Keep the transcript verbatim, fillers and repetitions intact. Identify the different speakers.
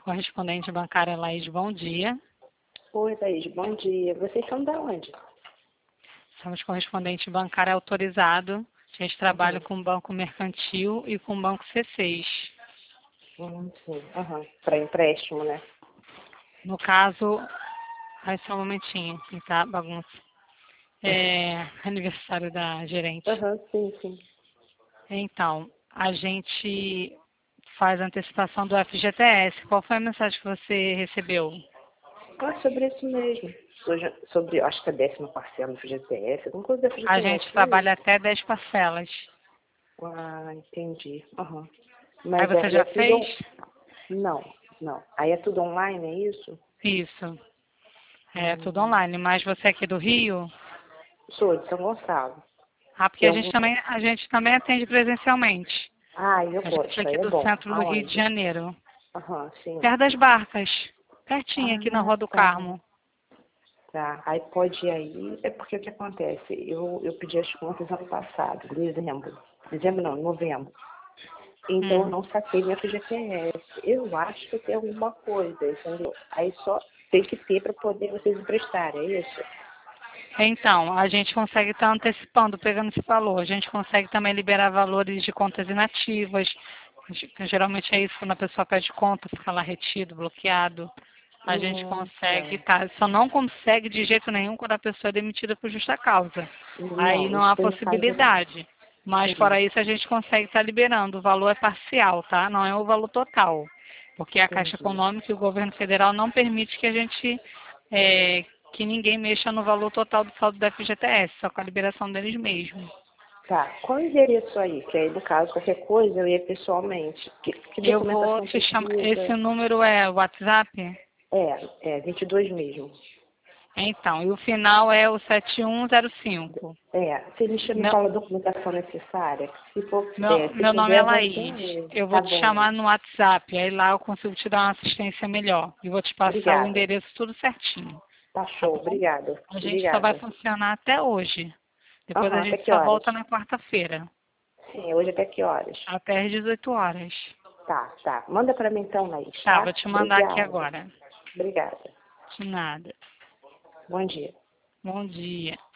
Speaker 1: correspondente bancária Laís, bom dia.
Speaker 2: Oi, Thaís, bom dia. Vocês são da onde?
Speaker 1: Somos correspondente bancário autorizado. A gente trabalha
Speaker 2: Uhum.
Speaker 1: com o Banco Mercantil e com o Banco C seis.
Speaker 2: Hum, sim, uhum. Para empréstimo, né?
Speaker 1: No caso, ai, só um momentinho, que tá bagunça. É aniversário da gerente.
Speaker 2: Aham, sim, sim.
Speaker 1: Então, a gente faz a antecipação do F G T S. Qual foi a mensagem que você recebeu?
Speaker 2: Ah, sobre isso mesmo. Sobre, sobre acho que a décima parcela do F G T S, alguma coisa do
Speaker 1: A
Speaker 2: F G T S,
Speaker 1: gente
Speaker 2: não é
Speaker 1: trabalha
Speaker 2: isso?
Speaker 1: até dez parcelas.
Speaker 2: Ah, entendi. Aham.
Speaker 1: Aí
Speaker 2: Mas
Speaker 1: você
Speaker 2: aí é
Speaker 1: já
Speaker 2: tudo...
Speaker 1: fez?
Speaker 2: on- Não, não. Aí é tudo online, é isso?
Speaker 1: Isso. É tudo
Speaker 2: Hum.
Speaker 1: online. Mas você é aqui do Rio?
Speaker 2: Sou de São Gonçalo.
Speaker 1: Ah, porque
Speaker 2: Tem
Speaker 1: a gente
Speaker 2: algum...
Speaker 1: também, a gente também atende presencialmente.
Speaker 2: Ah, eu
Speaker 1: A gente é
Speaker 2: gosto, aí
Speaker 1: aqui
Speaker 2: é
Speaker 1: do
Speaker 2: bom.
Speaker 1: centro do Rio de
Speaker 2: Aonde?
Speaker 1: Janeiro.
Speaker 2: Aham, sim.
Speaker 1: Perto das Barcas. Pertinho aqui na
Speaker 2: Ah,
Speaker 1: Rua do
Speaker 2: tá.
Speaker 1: Carmo.
Speaker 2: Tá, aí pode ir aí, é porque o que acontece? Eu, eu pedi as contas ano passado, em dezembro. Dezembro não, em novembro. Então eu
Speaker 1: Hum.
Speaker 2: não saquei meu F G T S. Eu acho que tem alguma coisa, entendeu? Aí só tem que ter para poder vocês emprestarem, é isso?
Speaker 1: Então, a gente consegue estar antecipando, pegando esse valor. A gente consegue também liberar valores de contas inativas. Geralmente é isso, quando a pessoa pede conta, fica lá retido, bloqueado. A gente
Speaker 2: Hum,
Speaker 1: consegue,
Speaker 2: tá.
Speaker 1: tá? Só não consegue de jeito nenhum quando a pessoa é demitida por justa causa. Aí
Speaker 2: Não,
Speaker 1: não
Speaker 2: isso
Speaker 1: há
Speaker 2: foi no caso da...
Speaker 1: possibilidade. Mas
Speaker 2: Sim,
Speaker 1: fora isso a gente consegue estar liberando. O valor é parcial, tá? Não é o valor total. Porque a Caixa
Speaker 2: entendi.
Speaker 1: Econômica e o governo federal não permite que a gente, é, que ninguém mexa no valor total do saldo da F G T S, só com a liberação deles mesmos.
Speaker 2: Tá, qual o endereço aí? Que aí, no caso, qualquer coisa eu ia pessoalmente. Que, que
Speaker 1: Eu vou
Speaker 2: documentação
Speaker 1: te chamar. Esse
Speaker 2: precisa?
Speaker 1: número é o WhatsApp?
Speaker 2: É, é vinte e dois mesmo.
Speaker 1: Então, e o final é o sete um zero cinco.
Speaker 2: É, você me chama e
Speaker 1: Meu,
Speaker 2: fala a documentação necessária. Se for,
Speaker 1: meu,
Speaker 2: é, se
Speaker 1: meu nome é
Speaker 2: puder,
Speaker 1: Laís.
Speaker 2: você.
Speaker 1: Eu vou
Speaker 2: Tá
Speaker 1: te
Speaker 2: bom,
Speaker 1: chamar
Speaker 2: Laís.
Speaker 1: no WhatsApp. Aí lá eu consigo te dar uma assistência melhor. E vou te passar o
Speaker 2: Obrigada.
Speaker 1: endereço tudo certinho.
Speaker 2: Tá
Speaker 1: Tá
Speaker 2: show,
Speaker 1: bom?
Speaker 2: obrigada.
Speaker 1: A gente só vai
Speaker 2: Obrigada.
Speaker 1: funcionar até hoje. Depois
Speaker 2: Aham,
Speaker 1: a
Speaker 2: até
Speaker 1: gente
Speaker 2: que
Speaker 1: só
Speaker 2: horas?
Speaker 1: volta na quarta-feira.
Speaker 2: Sim, hoje até que horas?
Speaker 1: Até às dezoito horas.
Speaker 2: Tá, tá. Manda pra mim então, Laís,
Speaker 1: Tá, vou
Speaker 2: tá?
Speaker 1: te mandar aqui
Speaker 2: Obrigada.
Speaker 1: agora.
Speaker 2: Obrigada.
Speaker 1: De nada.
Speaker 2: Bom dia.
Speaker 1: Bom dia.